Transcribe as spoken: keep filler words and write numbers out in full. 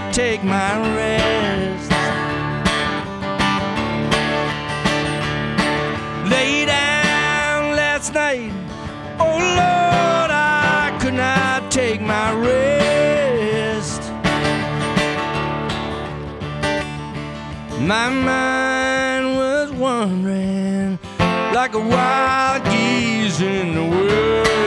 take my rest. Lay down last night, oh Lord, I could not take my rest. My mind was wandering like a wild geese in the world.